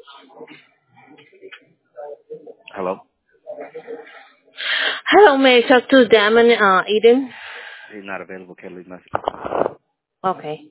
Hello? Hello, may I talk to Damon Eden? He's not available. Can I leave a message? Okay.